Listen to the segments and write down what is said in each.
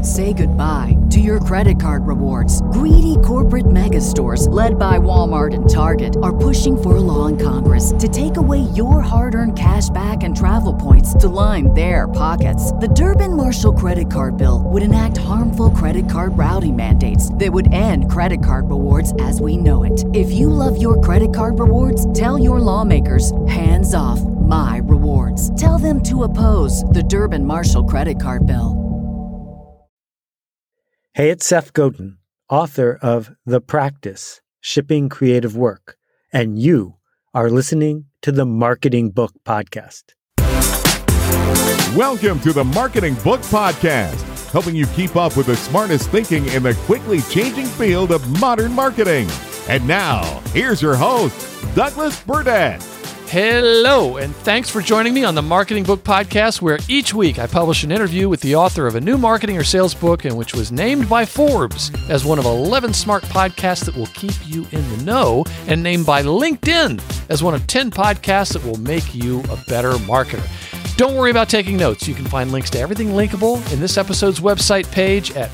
Say goodbye to your credit card rewards. Greedy corporate mega stores, led by Walmart and Target, are pushing for a law in Congress to take away your hard-earned cash back and travel points to line their pockets. The Durbin-Marshall credit card bill would enact harmful credit card routing mandates that would end credit card rewards as we know it. If you love your credit card rewards, tell your lawmakers, hands off my rewards. Tell them to oppose the Durbin-Marshall credit card bill. Hey, it's Seth Godin, author of The Practice, Shipping Creative Work, and you are listening to the Marketing Book Podcast. Welcome to the Marketing Book Podcast, helping you keep up with the smartest thinking in the quickly changing field of modern marketing. And now, here's your host, Douglas Burdett. Hello, and thanks for joining me on the Marketing Book Podcast, where each week I publish an interview with the author of a new marketing or sales book, and which was named by Forbes as one of 11 smart podcasts that will keep you in the know, and named by LinkedIn as one of 10 podcasts that will make you a better marketer. Don't worry about taking notes. You can find links to everything linkable in this episode's website page at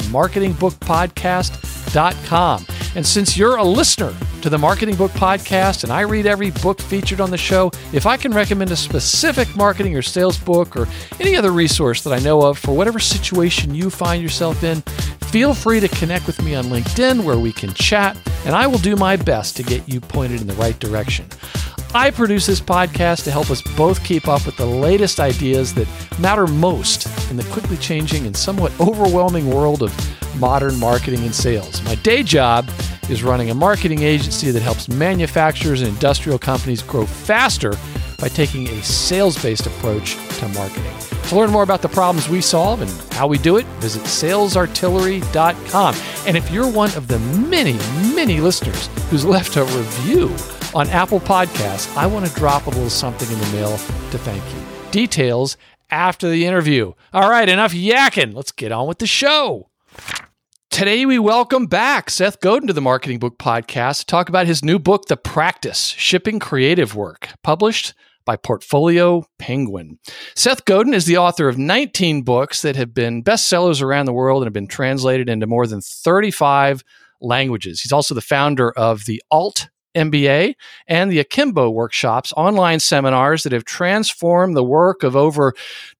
marketingbookpodcast.com. And since you're a listener to the Marketing Book Podcast and I read every book featured on the show, if I can recommend a specific marketing or sales book or any other resource that I know of for whatever situation you find yourself in, feel free to connect with me on LinkedIn where we can chat, and I will do my best to get you pointed in the right direction. I produce this podcast to help us both keep up with the latest ideas that matter most in the quickly changing and somewhat overwhelming world of modern marketing and sales. My day job is running a marketing agency that helps manufacturers and industrial companies grow faster by taking a sales-based approach to marketing. To learn more about the problems we solve and how we do it, visit salesartillery.com. And if you're one of the many, many listeners who's left a review on Apple Podcasts, I want to drop a little something in the mail to thank you. Details after the interview. All right, enough yakking. Let's get on with the show. Today, we welcome back Seth Godin to the Marketing Book Podcast to talk about his new book, The Practice, Shipping Creative Work, published by Portfolio Penguin. Seth Godin is the author of 19 books that have been bestsellers around the world and have been translated into more than 35 languages. He's also the founder of the Alt MBA and the Akimbo workshops, online seminars that have transformed the work of over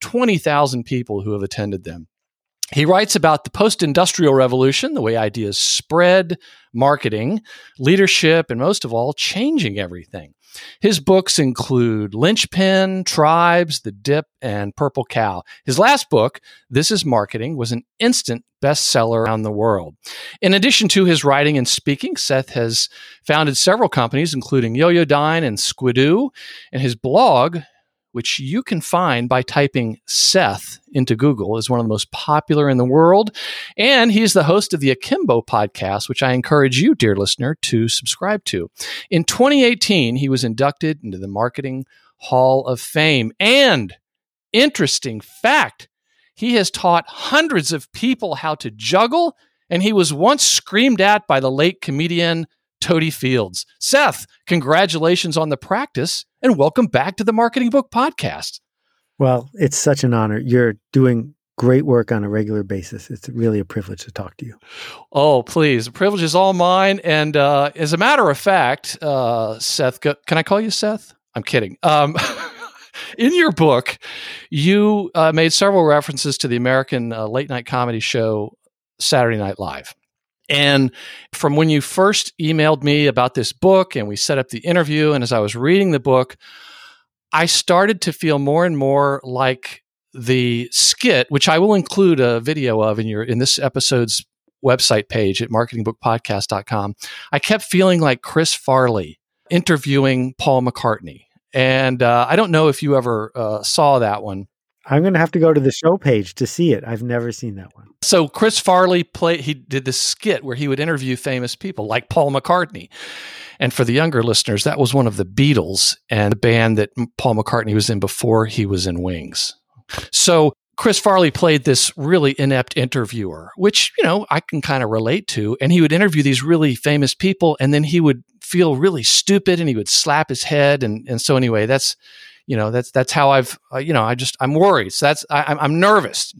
20,000 people who have attended them. He writes about the post-industrial revolution, the way ideas spread, marketing, leadership, and most of all, changing everything. His books include Linchpin, Tribes, The Dip, and Purple Cow. His last book, This Is Marketing, was an instant bestseller around the world. In addition to his writing and speaking, Seth has founded several companies, including Yoyodyne and Squidoo, and his blog, which you can find by typing Seth into Google, is one of the most popular in the world. And he's the host of the Akimbo podcast, which I encourage you, dear listener, to subscribe to. In 2018, he was inducted into the Marketing Hall of Fame. And interesting fact, he has taught hundreds of people how to juggle, and he was once screamed at by the late comedian Toady Fields. Seth, congratulations on The Practice, and welcome back to the Marketing Book Podcast. Well, it's such an honor. You're doing great work on a regular basis. It's really a privilege to talk to you. Oh, please. The privilege is all mine. And as a matter of fact, Seth, can I call you Seth? I'm kidding. In your book, you made several references to the American late-night comedy show Saturday Night Live. And from when you first emailed me about this book and we set up the interview, and as I was reading the book, I started to feel more and more like the skit, which I will include a video of in this episode's website page at marketingbookpodcast.com. I kept feeling like Chris Farley interviewing Paul McCartney. And I don't know if you ever saw that one. I'm going to have to go to the show page to see it. I've never seen that one. So Chris Farley he did this skit where he would interview famous people like Paul McCartney. And for the younger listeners, that was one of the Beatles and the band that Paul McCartney was in before he was in Wings. So Chris Farley played this really inept interviewer, which, I can kind of relate to. And he would interview these really famous people, and then he would feel really stupid and he would slap his head. And so anyway, that's how I'm worried. So I'm nervous.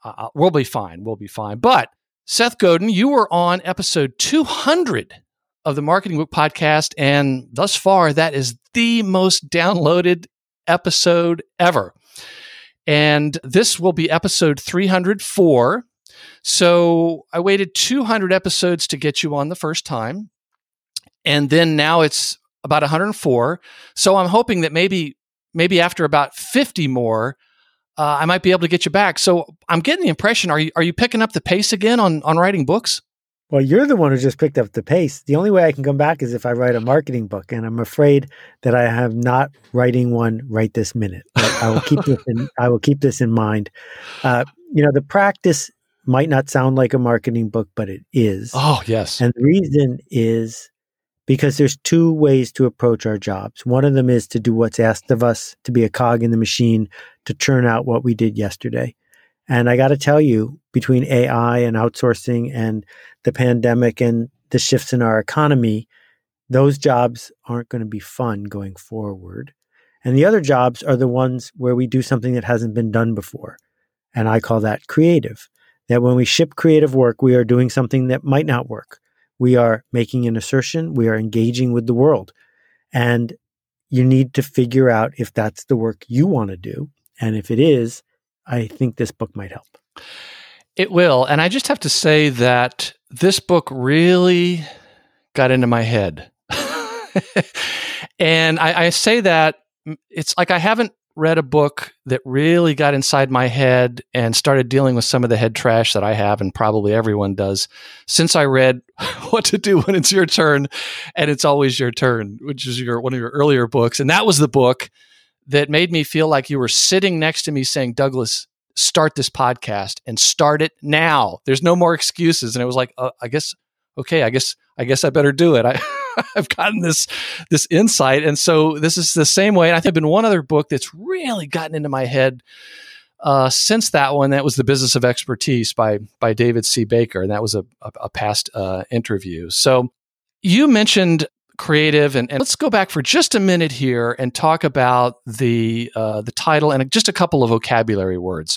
we'll be fine. We'll be fine. But Seth Godin, you were on episode 200 of the Marketing Book Podcast, and thus far, that is the most downloaded episode ever. And this will be episode 304. So I waited 200 episodes to get you on the first time. And then now it's about 104. So I'm hoping that maybe after about 50 more, I might be able to get you back. So I'm getting the impression, are you picking up the pace again on writing books? Well, you're the one who just picked up the pace. The only way I can come back is if I write a marketing book, and I'm afraid that I am not writing one right this minute. But I will keep this in mind. The practice might not sound like a marketing book, but it is. Oh, yes. And the reason is because there's two ways to approach our jobs. One of them is to do what's asked of us, to be a cog in the machine, to churn out what we did yesterday. And I got to tell you, between AI and outsourcing and the pandemic and the shifts in our economy, those jobs aren't going to be fun going forward. And the other jobs are the ones where we do something that hasn't been done before. And I call that creative. That when we ship creative work, we are doing something that might not work. We are making an assertion. We are engaging with the world. And you need to figure out if that's the work you want to do. And if it is, I think this book might help. It will. And I just have to say that this book really got into my head. And I say that it's like I haven't read a book that really got inside my head and started dealing with some of the head trash that I have, and probably everyone does, since I read What to Do When It's Your Turn and It's Always Your Turn, which is one of your earlier books. And that was the book that made me feel like you were sitting next to me saying, Douglas, start this podcast and start it now. There's no more excuses. And it was like, I guess I better do it. I've gotten this insight. And so this is the same way. And I think there's been one other book that's really gotten into my head since that one. That was The Business of Expertise by David C. Baker. And that was a past interview. So you mentioned creative, and let's go back for just a minute here and talk about the title and just a couple of vocabulary words.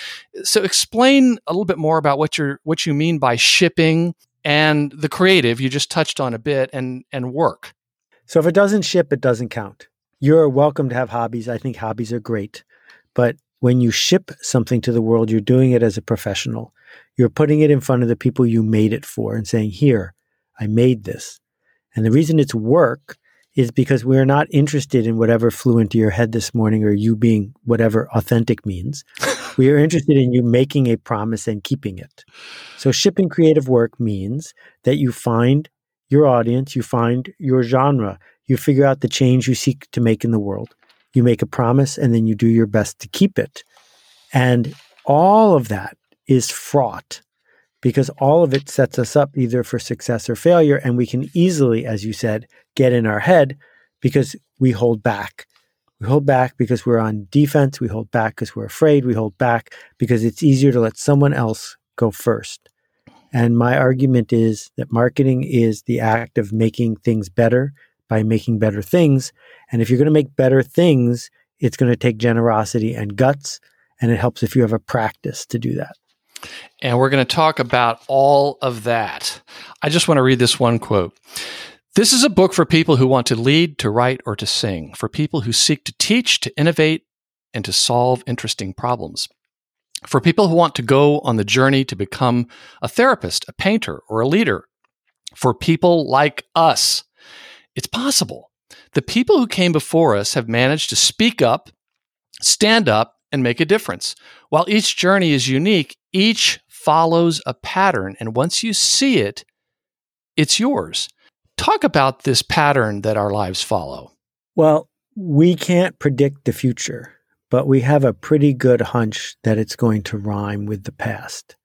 So explain a little bit more about what you mean by shipping and the creative. You just touched on a bit, and work. So if it doesn't ship, it doesn't count. You're welcome to have hobbies. I think hobbies are great. But when you ship something to the world, you're doing it as a professional. You're putting it in front of the people you made it for and saying, here, I made this. And the reason it's work is because we're not interested in whatever flew into your head this morning or you being whatever authentic means. We are interested in you making a promise and keeping it. So shipping creative work means that you find your audience, you find your genre, you figure out the change you seek to make in the world. You make a promise and then you do your best to keep it. And all of that is fraught, because all of it sets us up either for success or failure. And we can easily, as you said, get in our head because we hold back. We hold back because we're on defense. We hold back because we're afraid. We hold back because it's easier to let someone else go first. And my argument is that marketing is the act of making things better by making better things. And if you're going to make better things, it's going to take generosity and guts. And it helps if you have a practice to do that. And we're going to talk about all of that. I just want to read this one quote. This is a book for people who want to lead, to write, or to sing, for people who seek to teach, to innovate, and to solve interesting problems, for people who want to go on the journey to become a therapist, a painter, or a leader, for people like us. It's possible. The people who came before us have managed to speak up, stand up, and make a difference. While each journey is unique, each follows a pattern. And once you see it, it's yours. Talk about this pattern that our lives follow. Well, we can't predict the future, but we have a pretty good hunch that it's going to rhyme with the past.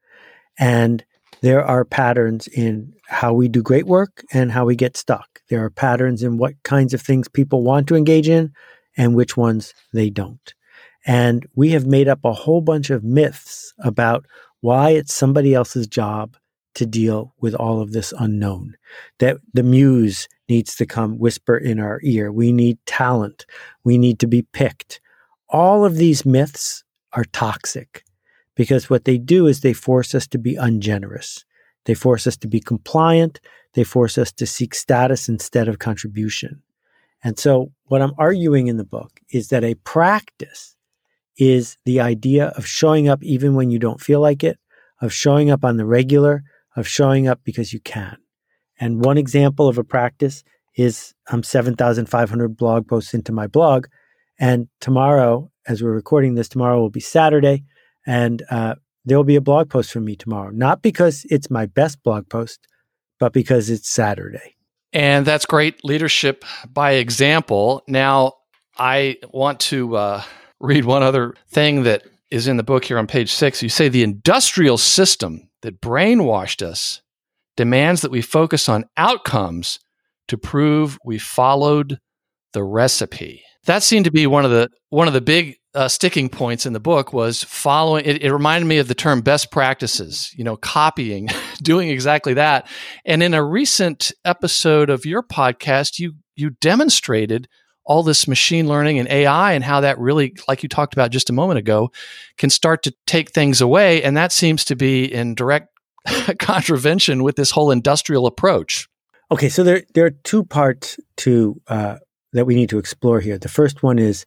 And there are patterns in how we do great work and how we get stuck. There are patterns in what kinds of things people want to engage in and which ones they don't. And we have made up a whole bunch of myths about why it's somebody else's job to deal with all of this unknown, that the muse needs to come whisper in our ear. We need talent. We need to be picked. All of these myths are toxic because what they do is they force us to be ungenerous. They force us to be compliant. They force us to seek status instead of contribution. And so what I'm arguing in the book is that a practice is the idea of showing up even when you don't feel like it, of showing up on the regular, of showing up because you can. And one example of a practice is I'm 7,500 blog posts into my blog. And tomorrow, as we're recording this, tomorrow will be Saturday. And there will be a blog post from me tomorrow. Not because it's my best blog post, but because it's Saturday. And that's great leadership by example. Now, I want to read one other thing that is in the book here on page 6. You say the industrial system that brainwashed us demands that we focus on outcomes to prove we followed the recipe. That seemed to be one of the big sticking points in the book was following. It reminded me of the term best practices, copying, doing exactly that. And in a recent episode of your podcast, you demonstrated all this machine learning and AI and how that really, like you talked about just a moment ago, can start to take things away. And that seems to be in direct contravention with this whole industrial approach. Okay, so there are two parts to that we need to explore here. The first one is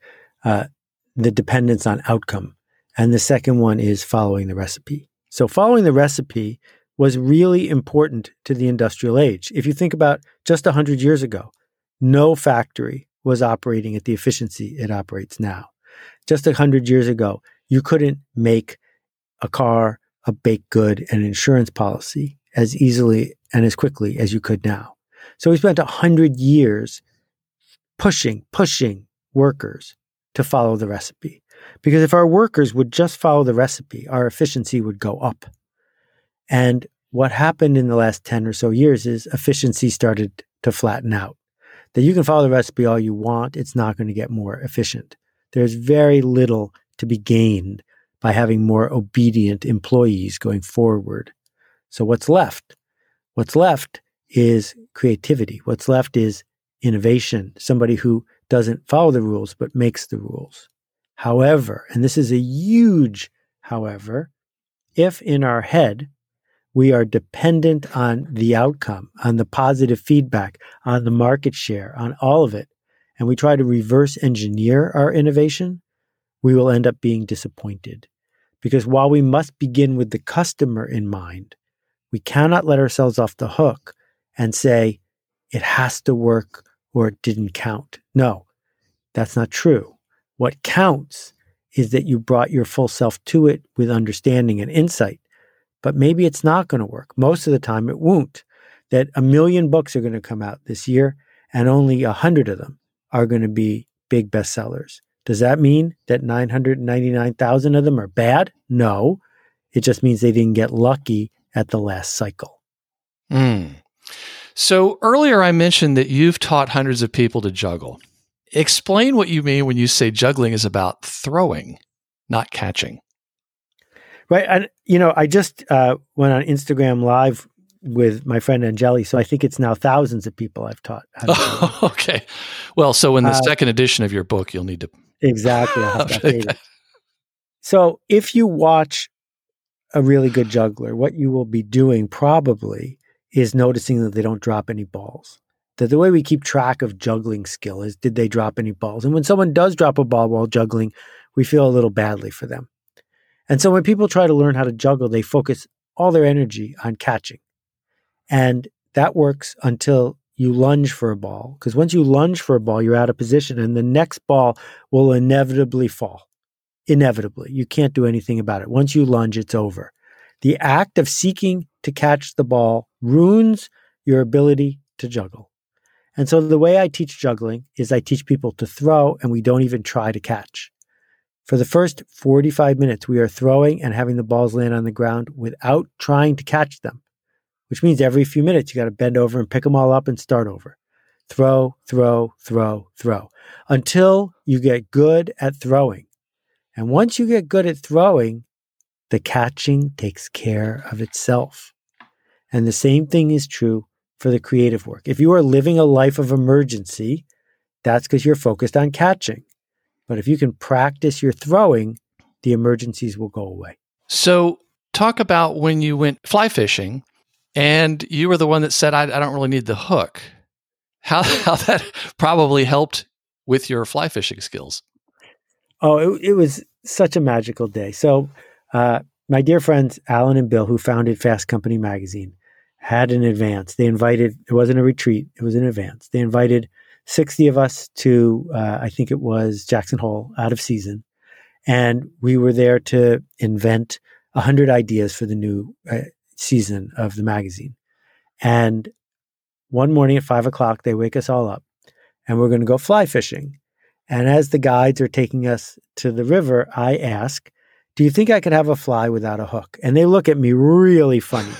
the dependence on outcome, and the second one is following the recipe. So following the recipe was really important to the industrial age. If you think about just 100 years ago, no factory was operating at the efficiency it operates now. Just 100 years ago, you couldn't make a car, a baked good, and an insurance policy as easily and as quickly as you could now. So we spent 100 years pushing workers to follow the recipe. Because if our workers would just follow the recipe, our efficiency would go up. And what happened in the last 10 or so years is efficiency started to flatten out. That you can follow the recipe all you want, it's not going to get more efficient. There's very little to be gained by having more obedient employees going forward. So what's left? What's left is creativity. What's left is innovation, somebody who doesn't follow the rules but makes the rules. However, and this is a huge however, if in our head we are dependent on the outcome, on the positive feedback, on the market share, on all of it, and we try to reverse engineer our innovation, we will end up being disappointed. Because while we must begin with the customer in mind, we cannot let ourselves off the hook and say, it has to work or it didn't count. No, that's not true. What counts is that you brought your full self to it with understanding and insight. But maybe it's not going to work. Most of the time it won't. That 1 million books are going to come out this year and only 100 of them are going to be big bestsellers. Does that mean that 999,000 of them are bad? No. It just means they didn't get lucky at the last cycle. So earlier I mentioned that you've taught hundreds of people to juggle. Explain what you mean when you say juggling is about throwing, not catching. Right. And, I just went on Instagram Live with my friend Angeli, so I think it's now thousands of people I've taught how to juggle. Okay. Well, so in the second edition of your book, you'll need to... Exactly. I'll have to update it. So if you watch a really good juggler, what you will be doing probably is noticing that they don't drop any balls. That the way we keep track of juggling skill is, did they drop any balls? And when someone does drop a ball while juggling, we feel a little badly for them. And so when people try to learn how to juggle, they focus all their energy on catching. And that works until you lunge for a ball. Because once you lunge for a ball, you're out of position and the next ball will inevitably fall. Inevitably. You can't do anything about it. Once you lunge, it's over. The act of seeking to catch the ball ruins your ability to juggle. And so the way I teach juggling is I teach people to throw and we don't even try to catch. For the first 45 minutes, we are throwing and having the balls land on the ground without trying to catch them, which means every few minutes, you got to bend over and pick them all up and start over. Throw, throw, throw, throw, until you get good at throwing. And once you get good at throwing, the catching takes care of itself. And the same thing is true for the creative work. If you are living a life of emergency, that's because you're focused on catching. But if you can practice your throwing, the emergencies will go away. So talk about when you went fly fishing and you were the one that said, I don't really need the hook. How that probably helped with your fly fishing skills. Oh, it was such a magical day. So my dear friends, Alan and Bill, who founded Fast Company magazine, had an advance. They invited, it wasn't a retreat, it was an advance. They invited 60 of us to, I think it was Jackson Hole, out of season. And we were there to invent 100 ideas for the new season of the magazine. And one morning at 5:00, they wake us all up and we're going to go fly fishing. And as the guides are taking us to the river, I ask, do you think I could have a fly without a hook? And they look at me really funny.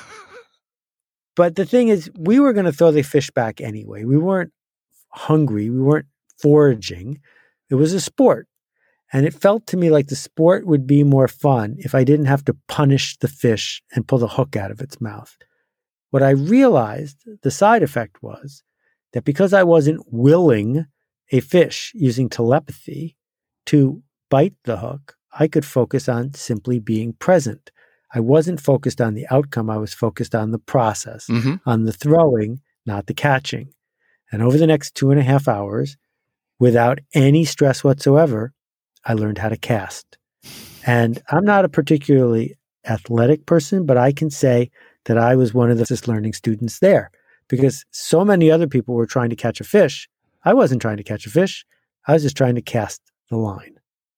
But the thing is, we were going to throw the fish back anyway. We weren't hungry. We weren't foraging. It was a sport. And it felt to me like the sport would be more fun if I didn't have to punish the fish and pull the hook out of its mouth. What I realized, the side effect was that because I wasn't willing a fish using telepathy to bite the hook, I could focus on simply being present. I wasn't focused on the outcome. I was focused on the process, on the throwing, not the catching. And over the next 2.5 hours, without any stress whatsoever, I learned how to cast. And I'm not a particularly athletic person, but I can say that I was one of the just learning students there because so many other people were trying to catch a fish. I wasn't trying to catch a fish. I was just trying to cast the line.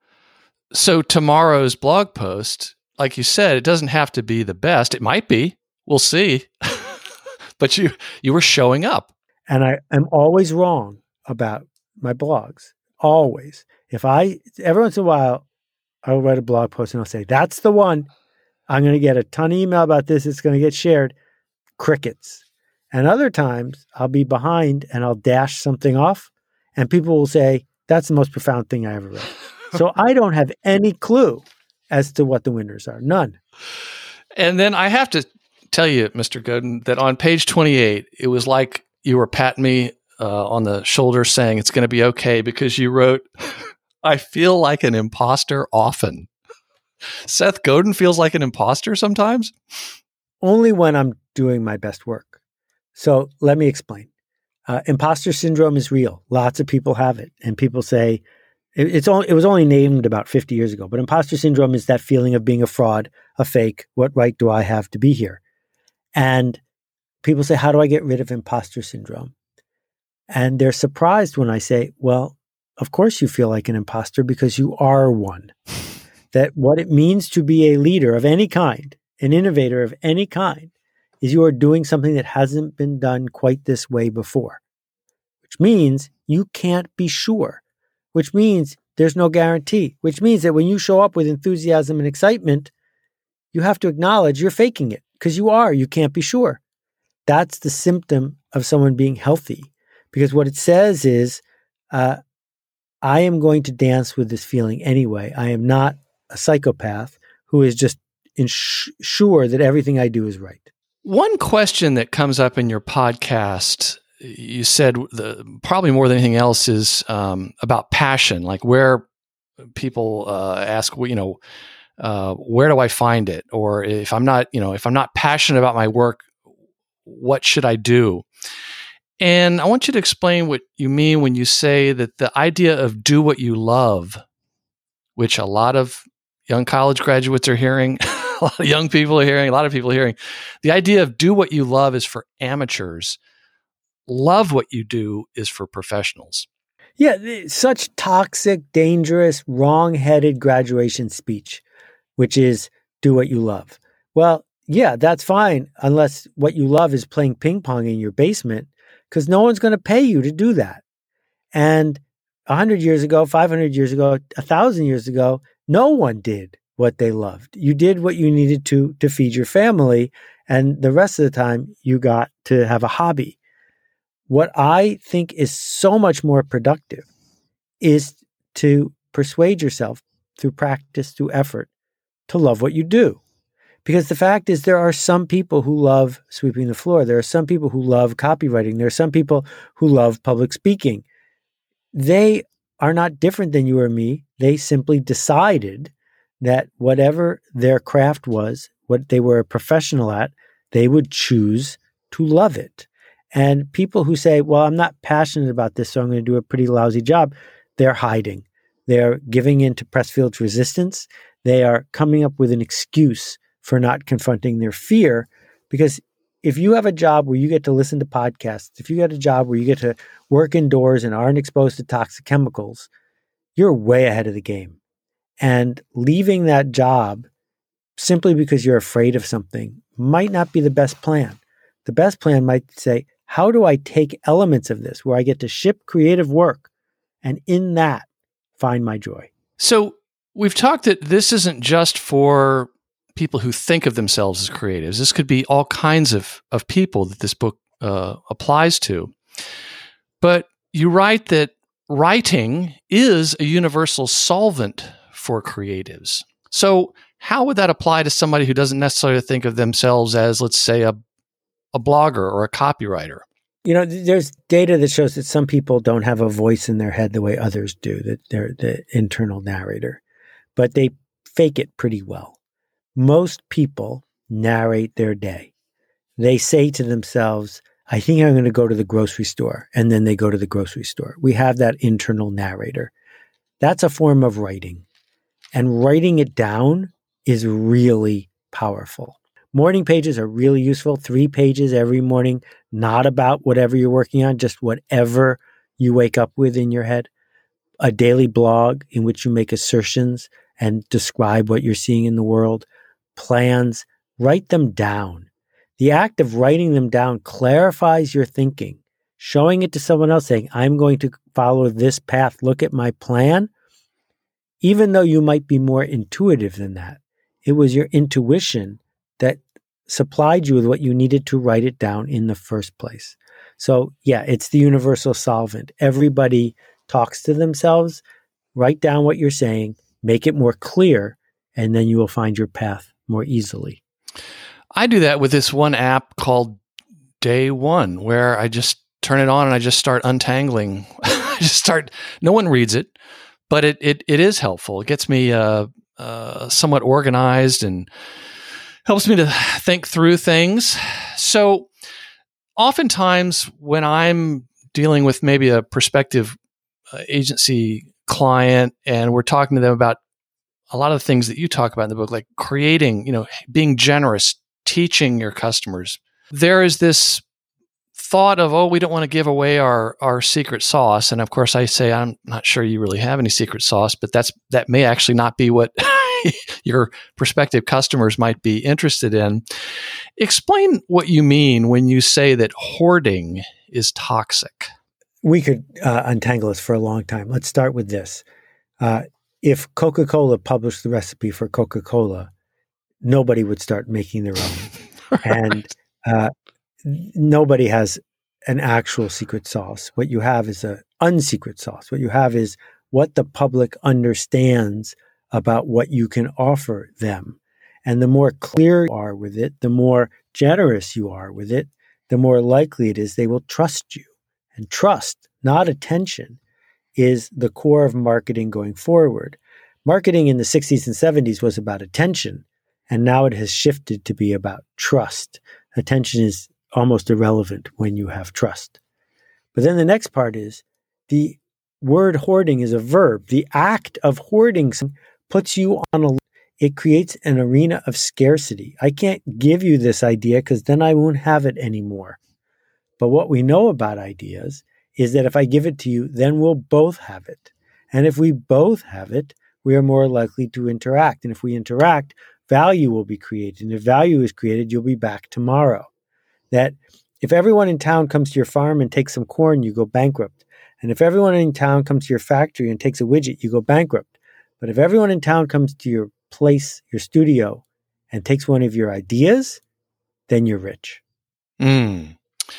So tomorrow's blog post, like you said, it doesn't have to be the best. It might be. We'll see. But you were showing up. And I am always wrong about my blogs. Always. Every once in a while, I'll write a blog post and I'll say, that's the one. I'm going to get a ton of email about this. It's going to get shared. Crickets. And other times I'll be behind and I'll dash something off and people will say, that's the most profound thing I ever read. So I don't have any clue as to what the winners are. None. And then I have to tell you, Mr. Godin, that on page 28, it was like you were patting me on the shoulder saying it's going to be okay because you wrote, I feel like an imposter often. Seth Godin feels like an imposter sometimes? Only when I'm doing my best work. So let me explain. Imposter syndrome is real. Lots of people have it. And people say, it was only named about 50 years ago, but imposter syndrome is that feeling of being a fraud, a fake. What right do I have to be here? And people say, how do I get rid of imposter syndrome? And they're surprised when I say, well, of course you feel like an imposter because you are one. That what it means to be a leader of any kind, an innovator of any kind, is you are doing something that hasn't been done quite this way before, which means you can't be sure, which means there's no guarantee, which means that when you show up with enthusiasm and excitement, you have to acknowledge you're faking it because you can't be sure. That's the symptom of someone being healthy, because what it says is, I am going to dance with this feeling anyway. I am not a psychopath who is just sure that everything I do is right. One question that comes up in your podcast, you said probably more than anything else is about passion, like where people ask, where do I find it? Or if I'm not passionate about my work, what should I do? And I want you to explain what you mean when you say that the idea of do what you love, which a lot of young college graduates are hearing, a lot of young people are hearing, a lot of people are hearing, the idea of do what you love is for amateurs. Love what you do is for professionals. Yeah, such toxic, dangerous, wrong-headed graduation speech, which is do what you love. Well, yeah, that's fine unless what you love is playing ping pong in your basement, because no one's going to pay you to do that. And 100 years ago, 500 years ago, 1,000 years ago, no one did what they loved. You did what you needed to feed your family, and the rest of the time you got to have a hobby. What I think is so much more productive is to persuade yourself through practice, through effort, to love what you do. Because the fact is, there are some people who love sweeping the floor. There are some people who love copywriting. There are some people who love public speaking. They are not different than you or me. They simply decided that whatever their craft was, what they were a professional at, they would choose to love it. And people who say, well, I'm not passionate about this, so I'm going to do a pretty lousy job, they're hiding. They're giving in to Pressfield's resistance. They are coming up with an excuse for not confronting their fear. Because if you have a job where you get to listen to podcasts, if you get a job where you get to work indoors and aren't exposed to toxic chemicals, you're way ahead of the game. And leaving that job simply because you're afraid of something might not be the best plan. The best plan might say, how do I take elements of this where I get to ship creative work and in that find my joy? So we've talked that this isn't just for people who think of themselves as creatives. This could be all kinds of people that this book applies to. But you write that writing is a universal solvent for creatives. So how would that apply to somebody who doesn't necessarily think of themselves as, let's say, a blogger or a copywriter? You know, there's data that shows that some people don't have a voice in their head the way others do, that they're the internal narrator, but they fake it pretty well. Most people narrate their day. They say to themselves, I think I'm going to go to the grocery store, and then they go to the grocery store. We have that internal narrator. That's a form of writing. And writing it down is really powerful. Morning pages are really useful. 3 pages every morning, not about whatever you're working on, just whatever you wake up with in your head. A daily blog in which you make assertions and describe what you're seeing in the world. Plans, write them down. The act of writing them down clarifies your thinking. Showing it to someone else, saying, I'm going to follow this path, look at my plan. Even though you might be more intuitive than that, it was your intuition that supplied you with what you needed to write it down in the first place. So yeah, it's the universal solvent. Everybody talks to themselves. Write down what you're saying, make it more clear, and then you will find your path more easily. I do that with this one app called Day One, where I just turn it on and I just start untangling. No one reads it, but it is helpful. It gets me somewhat organized and helps me to think through things. So oftentimes when I'm dealing with maybe a prospective agency client and we're talking to them about a lot of the things that you talk about in the book, like creating, being generous, teaching your customers, there is this thought of, we don't want to give away our secret sauce. And of course I say, I'm not sure you really have any secret sauce, but that may actually not be what your prospective customers might be interested in. Explain what you mean when you say that hoarding is toxic. We could untangle this for a long time. Let's start with this. If Coca-Cola published the recipe for Coca-Cola, nobody would start making their own. Right. And nobody has an actual secret sauce. What you have is an unsecret sauce. What you have is what the public understands about what you can offer them. And the more clear you are with it, the more generous you are with it, the more likely it is they will trust you. And trust, not attention, is the core of marketing going forward. Marketing in the 60s and 70s was about attention, and now it has shifted to be about trust. Attention is almost irrelevant when you have trust. But then the next part is the word hoarding is a verb. The act of hoarding puts you on it creates an arena of scarcity. I can't give you this idea because then I won't have it anymore. But what we know about ideas is that if I give it to you, then we'll both have it. And if we both have it, we are more likely to interact. And if we interact, value will be created. And if value is created, you'll be back tomorrow. That if everyone in town comes to your farm and takes some corn, you go bankrupt. And if everyone in town comes to your factory and takes a widget, you go bankrupt. But if everyone in town comes to your place, your studio, and takes one of your ideas, then you're rich. And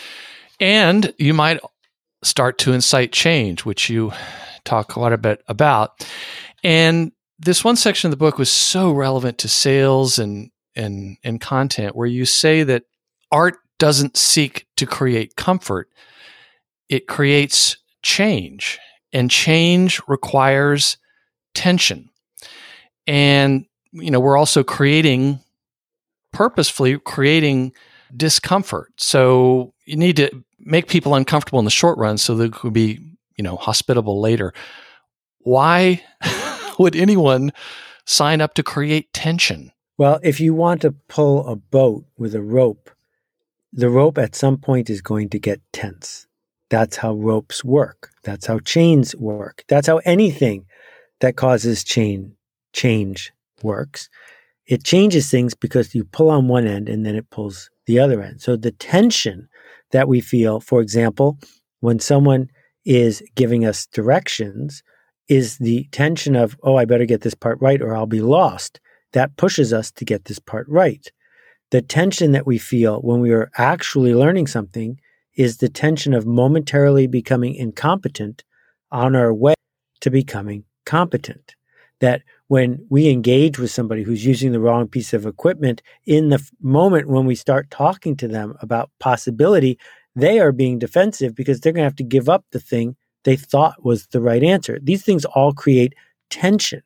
you might start to incite change, which you talk quite a bit about. And this one section of the book was so relevant to sales and content, where you say that art doesn't seek to create comfort. It creates change, and change requires tension. And we're also purposefully creating discomfort. So you need to make people uncomfortable in the short run so they could be, hospitable later. Why would anyone sign up to create tension? Well, if you want to pull a boat with a rope, the rope at some point is going to get tense. That's how ropes work. That's how chains work. That's how anything that causes change works. It changes things because you pull on one end and then it pulls the other end. So the tension that we feel, for example, when someone is giving us directions, is the tension of, oh, I better get this part right or I'll be lost. That pushes us to get this part right. The tension that we feel when we are actually learning something is the tension of momentarily becoming incompetent on our way to becoming competent. That when we engage with somebody who's using the wrong piece of equipment, in the moment when we start talking to them about possibility, they are being defensive because they're going to have to give up the thing they thought was the right answer. These things all create tension.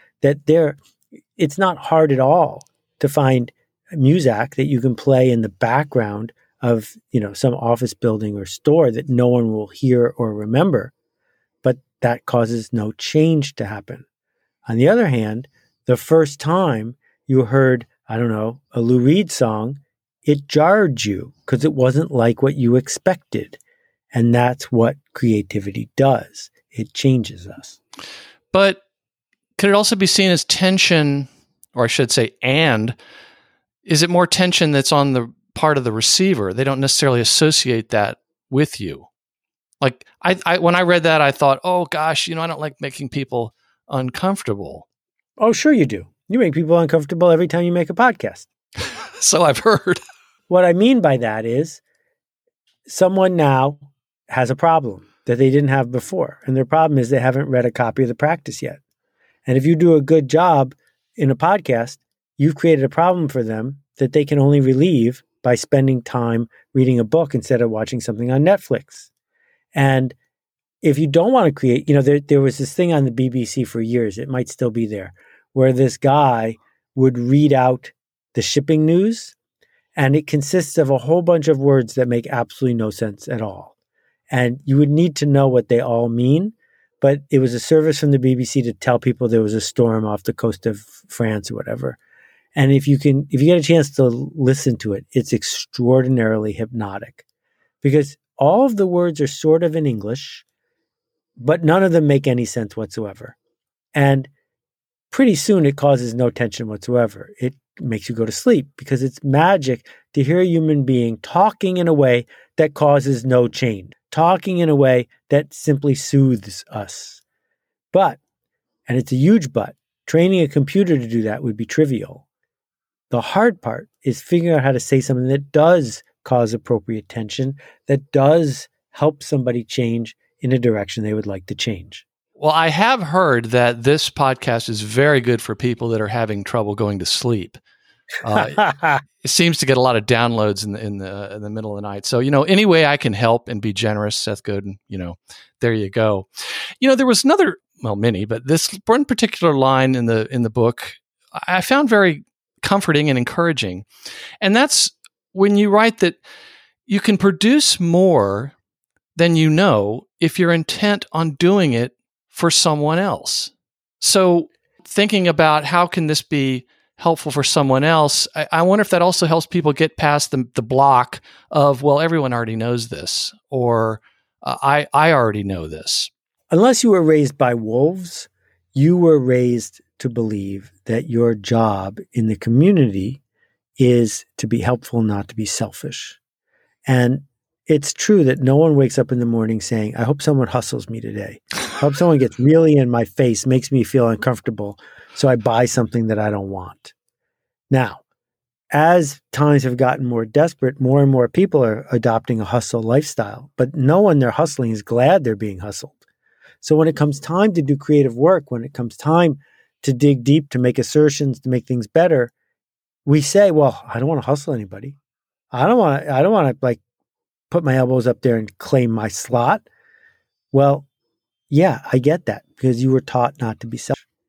It's not hard at all to find music that you can play in the background of, some office building or store that no one will hear or remember, but that causes no change to happen. On the other hand, the first time you heard, a Lou Reed song, it jarred you because it wasn't like what you expected. And that's what creativity does. It changes us. But could it also be seen as tension, or I should say, and is it more tension that's on the part of the receiver? They don't necessarily associate that with you. Like I when I read that, I thought, oh gosh, I don't like making people uncomfortable. Oh, sure you do. You make people uncomfortable every time you make a podcast. So I've heard. What I mean by that is someone now has a problem that they didn't have before. And their problem is they haven't read a copy of the practice yet. And if you do a good job in a podcast, you've created a problem for them that they can only relieve by spending time reading a book instead of watching something on Netflix. And if you don't want to create, there was this thing on the BBC for years, it might still be there, where this guy would read out the shipping news, and it consists of a whole bunch of words that make absolutely no sense at all. And you would need to know what they all mean, but it was a service from the BBC to tell people there was a storm off the coast of France or whatever. And if you get a chance to listen to it, it's extraordinarily hypnotic because all of the words are sort of in English, but none of them make any sense whatsoever. And pretty soon it causes no tension whatsoever. It makes you go to sleep because it's magic to hear a human being talking in a way that causes no change, talking in a way that simply soothes us. But, and it's a huge but, training a computer to do that would be trivial. The hard part is figuring out how to say something that does cause appropriate tension, that does help somebody change in a direction they would like to change. Well, I have heard that this podcast is very good for people that are having trouble going to sleep. It seems to get a lot of downloads in the middle of the night. So, any way I can help and be generous, Seth Godin, there you go. There was another, many, but this one particular line in the book I found very comforting and encouraging. And that's when you write that you can produce more than you know if you're intent on doing it for someone else. So thinking about how can this be helpful for someone else, I wonder if that also helps people get past the block of, well, everyone already knows this, or I already know this. Unless you were raised by wolves, you were raised to believe that your job in the community is to be helpful, not to be selfish. And it's true that no one wakes up in the morning saying, I hope someone hustles me today. I hope someone gets really in my face, makes me feel uncomfortable, so I buy something that I don't want. Now, as times have gotten more desperate, more and more people are adopting a hustle lifestyle, but no one they're hustling is glad they're being hustled. So when it comes time to do creative work, when it comes time to dig deep, to make assertions, to make things better, we say, well, I don't want to hustle anybody. I don't want to put my elbows up there and claim my slot. Well, yeah, I get that because you were taught not to be selfish.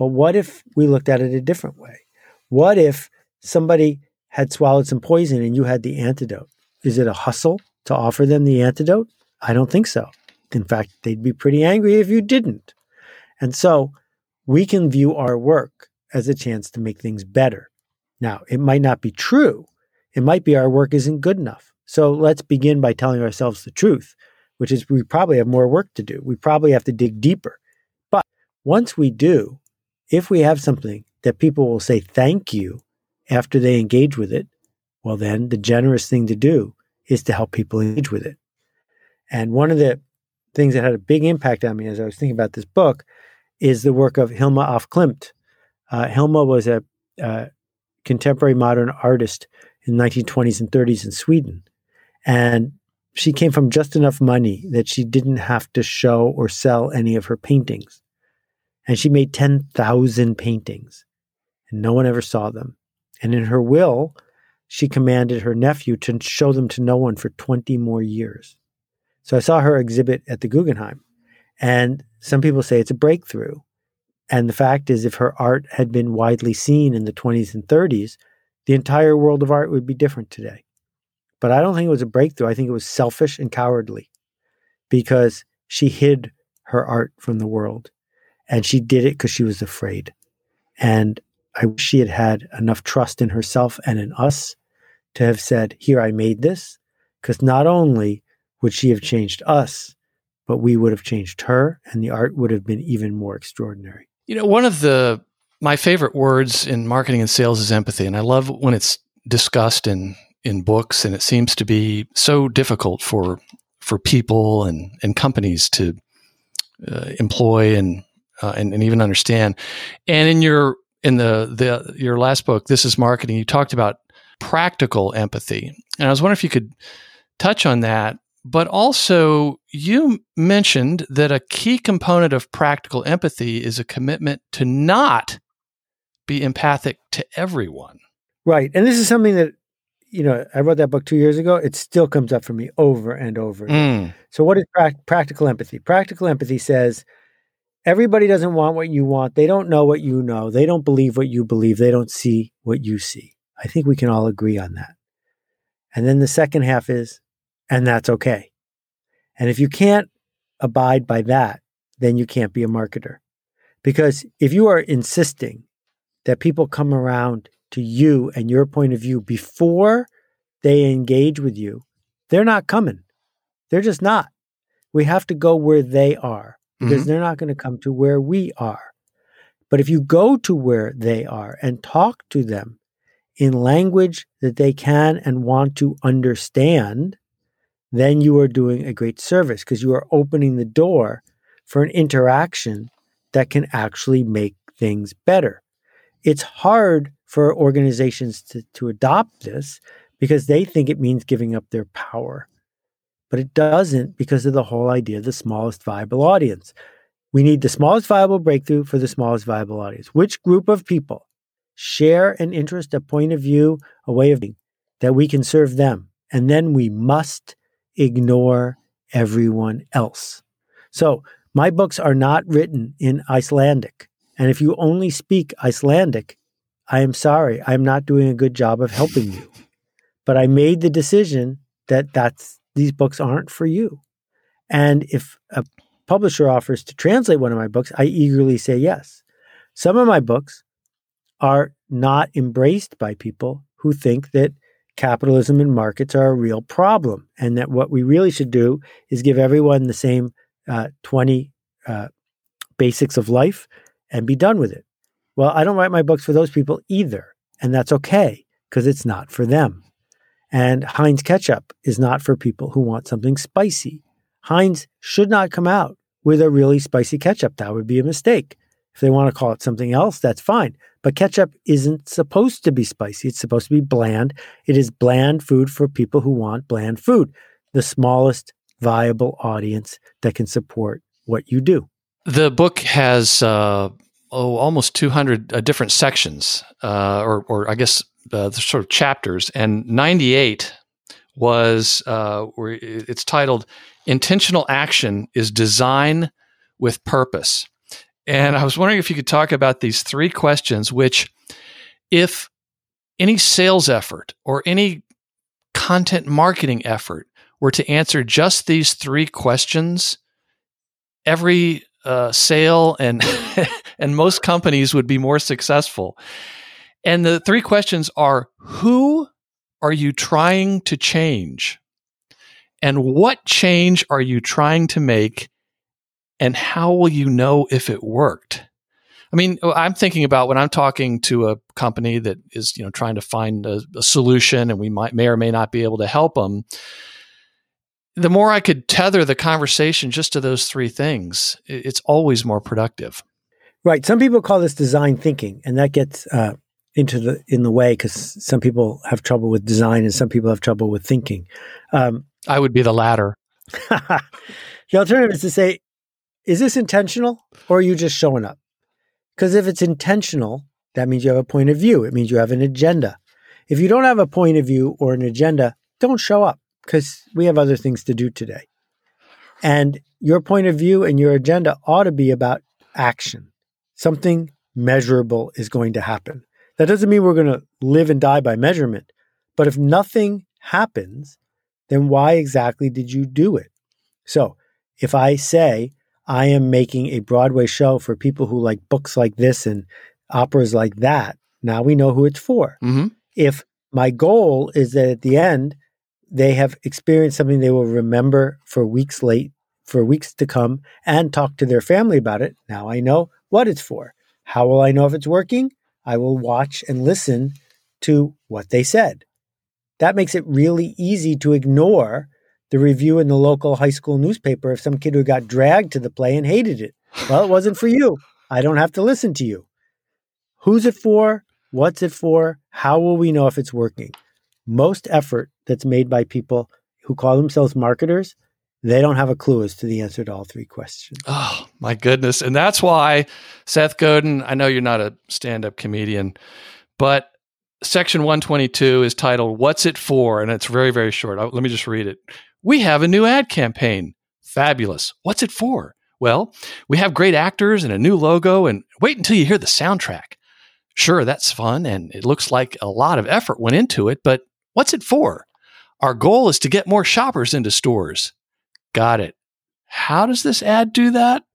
But what if we looked at it a different way? What if somebody had swallowed some poison and you had the antidote? Is it a hustle to offer them the antidote? I don't think so. In fact, they'd be pretty angry if you didn't. And so we can view our work as a chance to make things better. Now, it might not be true. It might be our work isn't good enough. So let's begin by telling ourselves the truth, which is we probably have more work to do. We probably have to dig deeper. But once we do, if we have something that people will say thank you after they engage with it, well, then the generous thing to do is to help people engage with it. And one of the things that had a big impact on me as I was thinking about this book is the work of Hilma af Klint. Hilma was a contemporary modern artist in the 1920s and 30s in Sweden. And she came from just enough money that she didn't have to show or sell any of her paintings. And she made 10,000 paintings, and no one ever saw them. And in her will, she commanded her nephew to show them to no one for 20 more years. So I saw her exhibit at the Guggenheim, and some people say it's a breakthrough. And the fact is, if her art had been widely seen in the 20s and 30s, the entire world of art would be different today. But I don't think it was a breakthrough. I think it was selfish and cowardly because she hid her art from the world. And she did it because she was afraid. And I wish she had had enough trust in herself and in us to have said, here, I made this, because not only would she have changed us, but we would have changed her, and the art would have been even more extraordinary. You know, one of my favorite words in marketing and sales is empathy. And I love when it's discussed in books, and it seems to be so difficult for people and companies to employ and even understand. And in your last book, This is Marketing, you talked about practical empathy. And I was wondering if you could touch on that. But also, you mentioned that a key component of practical empathy is a commitment to not be empathic to everyone. Right. And this is something that, I wrote that book 2 years ago. It still comes up for me over and over again. So what is practical empathy? Practical empathy says, everybody doesn't want what you want. They don't know what you know. They don't believe what you believe. They don't see what you see. I think we can all agree on that. And then the second half is, and that's okay. And if you can't abide by that, then you can't be a marketer. Because if you are insisting that people come around to you and your point of view before they engage with you, they're not coming. They're just not. We have to go where they are because they're not going to come to where we are. But if you go to where they are and talk to them in language that they can and want to understand, then you are doing a great service because you are opening the door for an interaction that can actually make things better. It's hard for organizations to adopt this because they think it means giving up their power. But it doesn't because of the whole idea of the smallest viable audience. We need the smallest viable breakthrough for the smallest viable audience. Which group of people share an interest, a point of view, a way of being that we can serve them? And then we must ignore everyone else. So my books are not written in Icelandic. And if you only speak Icelandic, I am sorry, I'm not doing a good job of helping you. But I made the decision that these books aren't for you. And if a publisher offers to translate one of my books, I eagerly say yes. Some of my books are not embraced by people who think that capitalism and markets are a real problem and that what we really should do is give everyone the same 20 basics of life and be done with it. Well, I don't write my books for those people either, and that's okay because it's not for them. And Heinz ketchup is not for people who want something spicy. Heinz should not come out with a really spicy ketchup. That would be a mistake. If they want to call it something else, that's fine. But ketchup isn't supposed to be spicy. It's supposed to be bland. It is bland food for people who want bland food. The smallest viable audience that can support what you do. The book has almost 200 different sections, or I guess sort of chapters, and 98 was where it's titled "Intentional Action is Design with Purpose." And I was wondering if you could talk about these 3 questions, which if any sales effort or any content marketing effort were to answer just these 3 questions, every sale and and most companies would be more successful. And the 3 questions are, who are you trying to change? And what change are you trying to make? And how will you know if it worked? I mean, I'm thinking about when I'm talking to a company that is, trying to find a solution, and we may or may not be able to help them. The more I could tether the conversation just to those 3 things, it's always more productive. Right. Some people call this design thinking, and that gets in the way because some people have trouble with design and some people have trouble with thinking. I would be the latter. The alternative is to say, is this intentional or are you just showing up? Because if it's intentional, that means you have a point of view. It means you have an agenda. If you don't have a point of view or an agenda, don't show up because we have other things to do today. And your point of view and your agenda ought to be about action. Something measurable is going to happen. That doesn't mean we're going to live and die by measurement. But if nothing happens, then why exactly did you do it? So if I say, I am making a Broadway show for people who like books like this and operas like that, now we know who it's for. Mm-hmm. If my goal is that at the end, they have experienced something they will remember for weeks to come and talk to their family about it, now I know what it's for. How will I know if it's working? I will watch and listen to what they said. That makes it really easy to ignore the review in the local high school newspaper of some kid who got dragged to the play and hated it. Well, it wasn't for you. I don't have to listen to you. Who's it for? What's it for? How will we know if it's working? Most effort that's made by people who call themselves marketers, they don't have a clue as to the answer to all 3 questions. Oh, my goodness. And that's why, Seth Godin, I know you're not a stand-up comedian, but section 122 is titled, What's It For? And it's very, very short. Let me just read it. We have a new ad campaign. Fabulous. What's it for? Well, we have great actors and a new logo, and wait until you hear the soundtrack. Sure, that's fun, and it looks like a lot of effort went into it, but what's it for? Our goal is to get more shoppers into stores. Got it. How does this ad do that?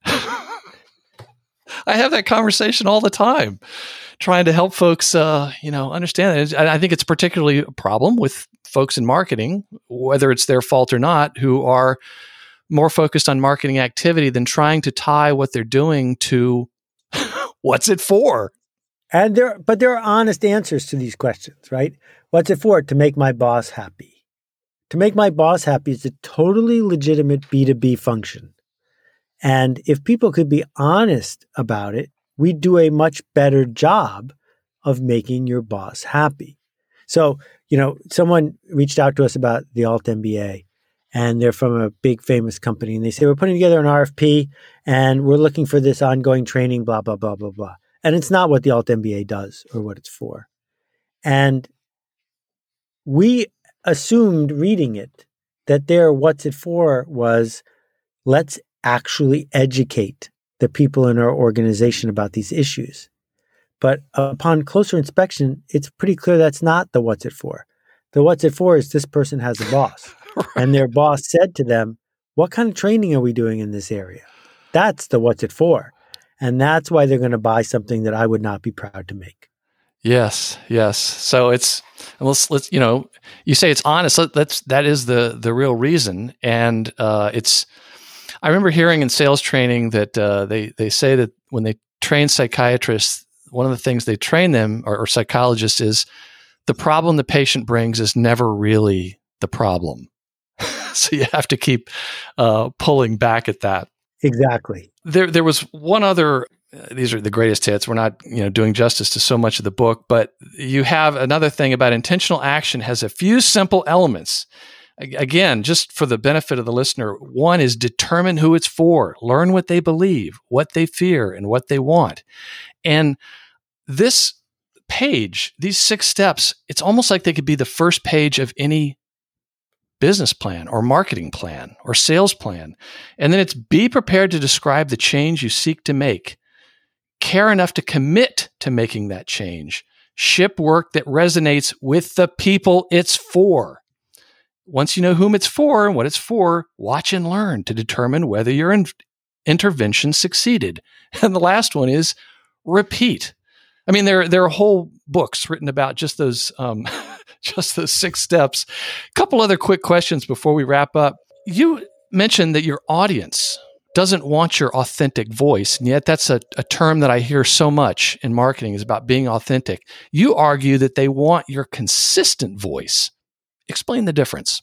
I have that conversation all the time, trying to help folks, understand it. I think it's particularly a problem with folks in marketing, whether it's their fault or not, who are more focused on marketing activity than trying to tie what they're doing to what's it for? And there are honest answers to these questions, right? What's it for? To make my boss happy. To make my boss happy is a totally legitimate B2B function. And if people could be honest about it, we'd do a much better job of making your boss happy. So, someone reached out to us about the Alt MBA, and they're from a big famous company, and they say, we're putting together an RFP, and we're looking for this ongoing training, blah, blah, blah, blah, blah. And it's not what the Alt MBA does or what it's for. And we assumed reading it that their what's it for was, let's actually educate the people in our organization about these issues. But upon closer inspection, it's pretty clear that's not the what's it for. The what's it for is this person has a boss. Right. And their boss said to them, what kind of training are we doing in this area? That's the what's it for. And that's why they're going to buy something that I would not be proud to make. Yes. So let's you say it's honest. That is the real reason. And I remember hearing in sales training that they say that when they train psychiatrists, one of the things they train them or psychologists is the problem the patient brings is never really the problem. So you have to keep pulling back at that. Exactly. There was one other. These are the greatest hits. We're not doing justice to so much of the book, but you have another thing about intentional action has a few simple elements. Again, just for the benefit of the listener, one is determine who it's for, learn what they believe, what they fear, and what they want. And this page, these 6 steps, it's almost like they could be the first page of any business plan or marketing plan or sales plan. And then it's be prepared to describe the change you seek to make. care enough to commit to making that change. Ship work that resonates with the people it's for. Once you know whom it's for and what it's for, watch and learn to determine whether your intervention succeeded. And the last one is repeat. I mean, there are whole books written about just those just those 6 steps. A couple other quick questions before we wrap up. You mentioned that your audience doesn't want your authentic voice, and yet that's a term that I hear so much in marketing is about being authentic. You argue that they want your consistent voice. Explain the difference.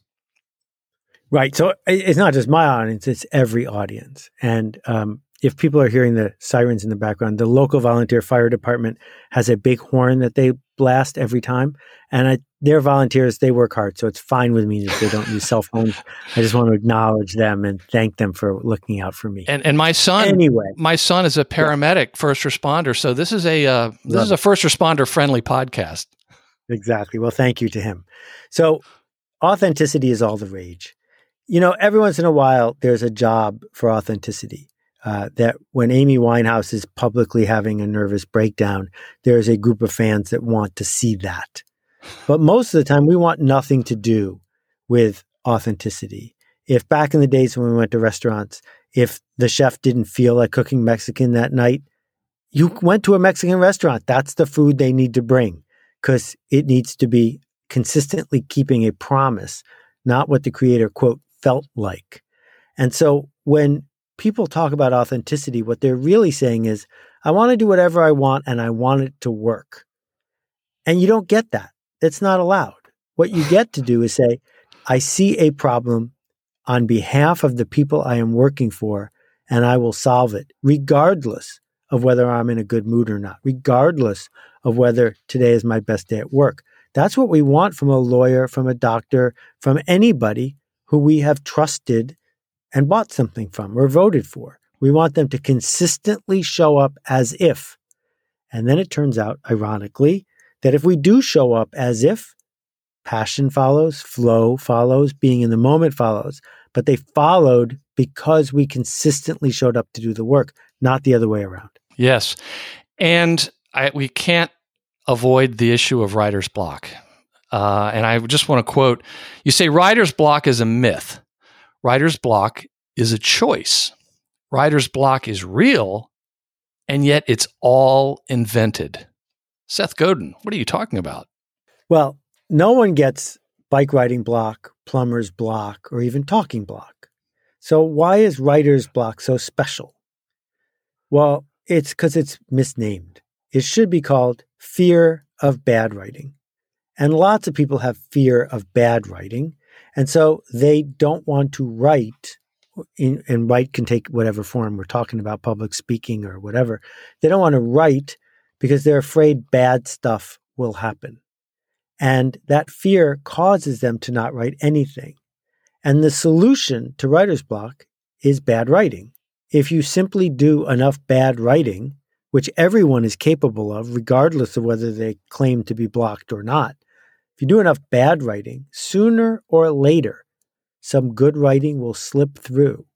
Right. So it's not just my audience, it's every audience. And if people are hearing the sirens in the background, the local volunteer fire department has a big horn that they blast every time. And they're volunteers, they work hard. So it's fine with me that they don't use cell phones. I just want to acknowledge them and thank them for looking out for me. And my son, my son is a paramedic, first responder. So this is a first responder friendly podcast. Exactly. Well, thank you to him. So authenticity is all the rage. You know, every once in a while, there's a job for authenticity. That when Amy Winehouse is publicly having a nervous breakdown, there's a group of fans that want to see that. But most of the time, we want nothing to do with authenticity. If back in the days when we went to restaurants, if the chef didn't feel like cooking Mexican that night, you went to a Mexican restaurant. That's the food they need to bring because it needs to be consistently keeping a promise, not what the creator, quote, felt like. And so when people talk about authenticity, what they're really saying is, I want to do whatever I want and I want it to work. And you don't get that. It's not allowed. What you get to do is say, I see a problem on behalf of the people I am working for, and I will solve it, regardless of whether I'm in a good mood or not, regardless of whether today is my best day at work. That's what we want from a lawyer, from a doctor, from anybody who we have trusted and bought something from or voted for. We want them to consistently show up as if. And then it turns out, ironically, that if we do show up as if, passion follows, flow follows, being in the moment follows. But they followed because we consistently showed up to do the work, not the other way around. Yes. And we can't avoid the issue of writer's block. And I just want to quote, you say writer's block is a myth. Writer's block is a choice. Writer's block is real, and yet it's all invented. Seth Godin, what are you talking about? Well, no one gets bike riding block, plumber's block, or even talking block. So why is writer's block so special? Well, it's because it's misnamed. It should be called fear of bad writing. And lots of people have fear of bad writing. And so they don't want to write, and write can take whatever form we're talking about, public speaking or whatever. They don't want to write because they're afraid bad stuff will happen. And that fear causes them to not write anything. And the solution to writer's block is bad writing. If you simply do enough bad writing, which everyone is capable of, regardless of whether they claim to be blocked or not, if you do enough bad writing, sooner or later, some good writing will slip through.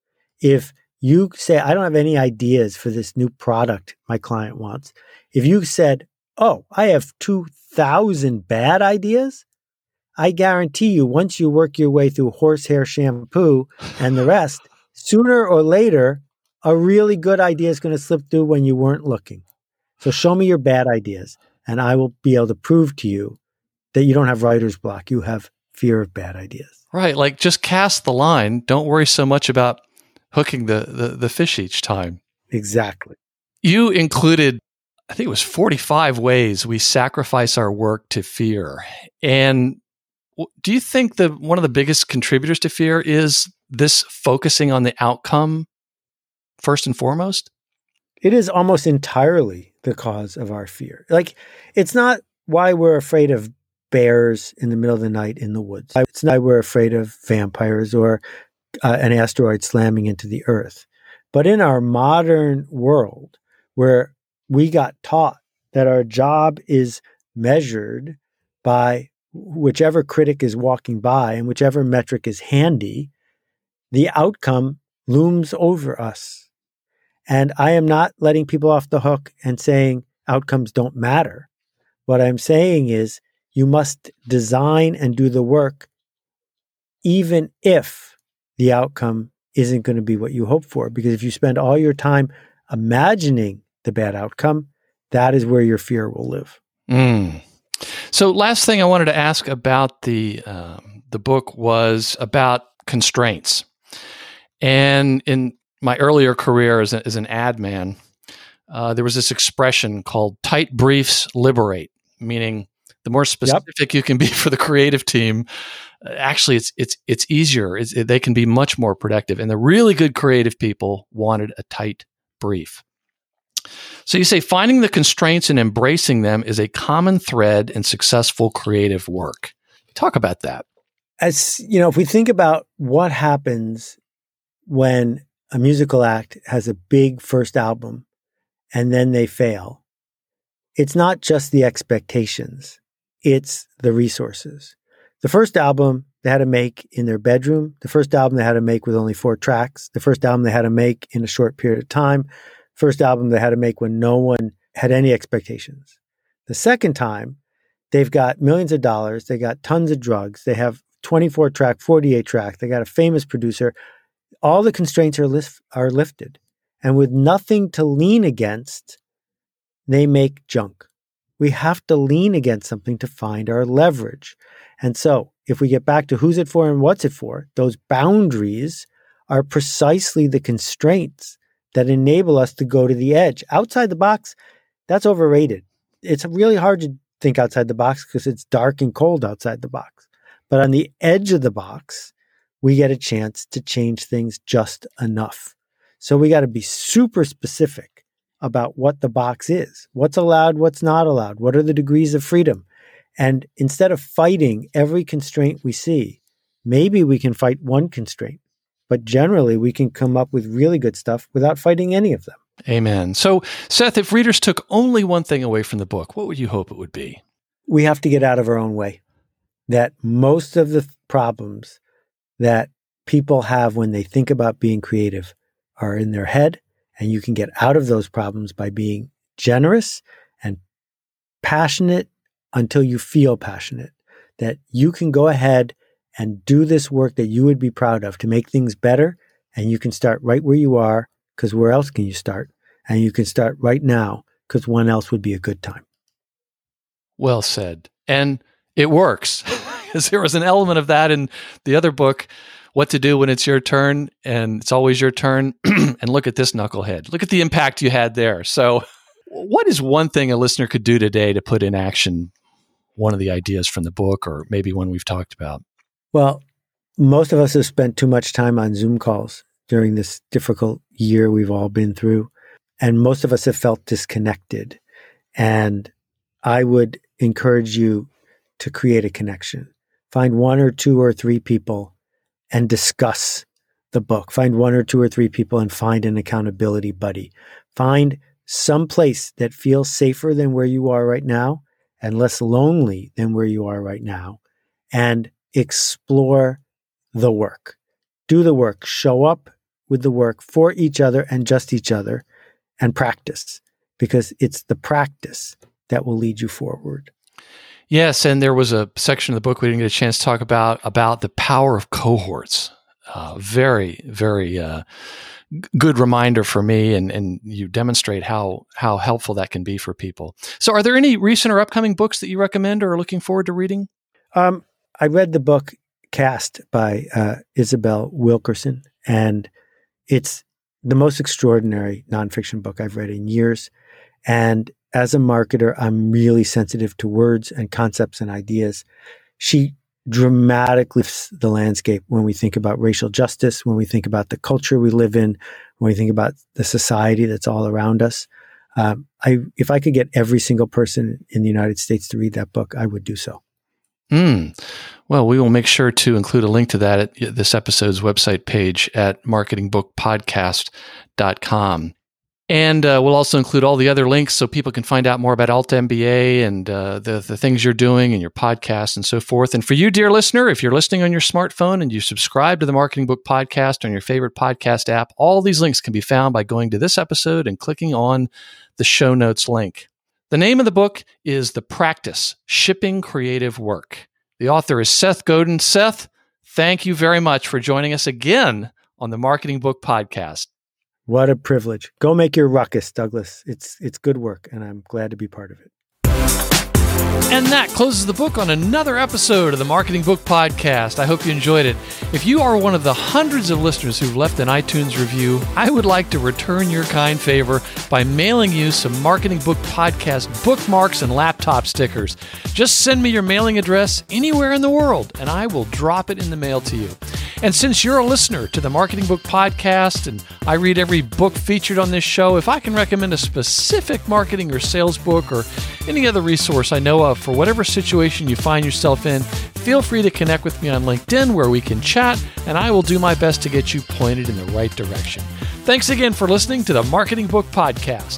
If you say, I don't have any ideas for this new product my client wants, if you said, oh, I have 2,000 bad ideas, I guarantee you, once you work your way through horsehair shampoo and the rest, sooner or later, a really good idea is going to slip through when you weren't looking. So show me your bad ideas, and I will be able to prove to you that you don't have writer's block. You have fear of bad ideas. Right. Like just cast the line. Don't worry so much about hooking the fish each time. Exactly. You included, I think it was 45 ways we sacrifice our work to fear. And do you think that one of the biggest contributors to fear is this focusing on the outcome first and foremost? It is almost entirely the cause of our fear. Like, it's not why we're afraid of bears in the middle of the night in the woods. It's not why we're afraid of vampires or an asteroid slamming into the earth. But in our modern world, where we got taught that our job is measured by whichever critic is walking by and whichever metric is handy, the outcome looms over us. And I am not letting people off the hook and saying outcomes don't matter. What I'm saying is you must design and do the work even if the outcome isn't going to be what you hope for. Because if you spend all your time imagining the bad outcome, that is where your fear will live. So last thing I wanted to ask about the book was about constraints. And in my earlier career as an ad man, there was this expression called tight briefs liberate, meaning the more specific you can be for the creative team, actually it's easier. They can be much more productive. And the really good creative people wanted a tight brief. So you say finding the constraints and embracing them is a common thread in successful creative work. Talk about that. As you know, if we think about what happens when a musical act has a big first album and then they fail, it's not just the expectations, it's the resources. The first album they had to make in their bedroom, the first album they had to make with only 4 tracks, the first album they had to make in a short period of time, first album they had to make when no one had any expectations. The second time, they've got millions of dollars, they got tons of drugs, they have 24 track, 48 track, they got a famous producer. All the constraints are lifted. And with nothing to lean against, they make junk. We have to lean against something to find our leverage. And so if we get back to who's it for and what's it for, those boundaries are precisely the constraints that enable us to go to the edge. Outside the box, that's overrated. It's really hard to think outside the box because it's dark and cold outside the box. But on the edge of the box, we get a chance to change things just enough. So we got to be super specific about what the box is, what's allowed, what's not allowed, what are the degrees of freedom. And instead of fighting every constraint we see, maybe we can fight one constraint, but generally we can come up with really good stuff without fighting any of them. Amen. So, Seth, if readers took only one thing away from the book, what would you hope it would be? We have to get out of our own way. That most of the problems that people have when they think about being creative are in their head, and you can get out of those problems by being generous and passionate until you feel passionate. That you can go ahead and do this work that you would be proud of to make things better, and you can start right where you are, because where else can you start? And you can start right now, because when else would be a good time? Well said. And it works, because there was an element of that in the other book, What to Do When It's Your Turn, and It's Always Your Turn. And look at this knucklehead. Look at the impact you had there. So what is one thing a listener could do today to put in action one of the ideas from the book, or maybe one we've talked about? Well, most of us have spent too much time on Zoom calls during this difficult year we've all been through. And most of us have felt disconnected. And I would encourage you to create a connection. Find 1 or 2 or 3 people and discuss the book. Find 1 or 2 or 3 people and find an accountability buddy. Find some place that feels safer than where you are right now and less lonely than where you are right now, and explore the work. Do the work. Show up with the work for each other and just each other, and practice, because it's the practice that will lead you forward. Yes, and there was a section of the book we didn't get a chance to talk about the power of cohorts. Very, very good reminder for me, and you demonstrate how helpful that can be for people. So are there any recent or upcoming books that you recommend or are looking forward to reading? I read the book Cast by Isabel Wilkerson, and it's the most extraordinary nonfiction book I've read in years. And as a marketer, I'm really sensitive to words and concepts and ideas. She dramatically lifts the landscape when we think about racial justice, when we think about the culture we live in, when we think about the society that's all around us. If I could get every single person in the United States to read that book, I would do so. Well, we will make sure to include a link to that at this episode's website page at marketingbookpodcast.com. And we'll also include all the other links so people can find out more about Alt MBA and the things you're doing and your podcast and so forth. And for you, dear listener, if you're listening on your smartphone and you subscribe to the Marketing Book Podcast on your favorite podcast app, all these links can be found by going to this episode and clicking on the show notes link. The name of the book is The Practice, Shipping Creative Work. The author is Seth Godin. Seth, thank you very much for joining us again on the Marketing Book Podcast. What a privilege. Go make your ruckus, Douglas. It's good work, and I'm glad to be part of it. And that closes the book on another episode of the Marketing Book Podcast. I hope you enjoyed it. If you are one of the hundreds of listeners who've left an iTunes review, I would like to return your kind favor by mailing you some Marketing Book Podcast bookmarks and laptop stickers. Just send me your mailing address anywhere in the world, and I will drop it in the mail to you. And since you're a listener to the Marketing Book Podcast, and I read every book featured on this show, if I can recommend a specific marketing or sales book or any other resource I know of for whatever situation you find yourself in, feel free to connect with me on LinkedIn where we can chat, and I will do my best to get you pointed in the right direction. Thanks again for listening to the Marketing Book Podcast.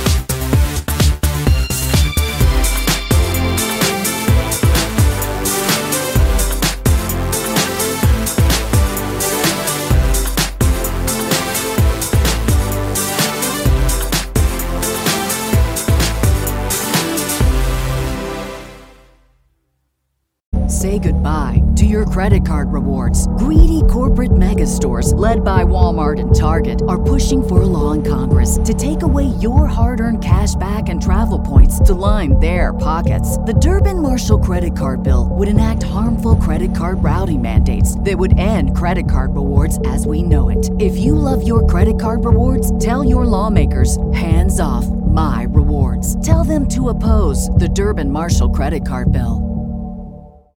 Say goodbye to your credit card rewards. Greedy corporate mega stores, led by Walmart and Target, are pushing for a law in Congress to take away your hard-earned cash back and travel points to line their pockets. The Durbin-Marshall credit card bill would enact harmful credit card routing mandates that would end credit card rewards as we know it. If you love your credit card rewards, tell your lawmakers, hands off my rewards. Tell them to oppose the Durbin-Marshall credit card bill.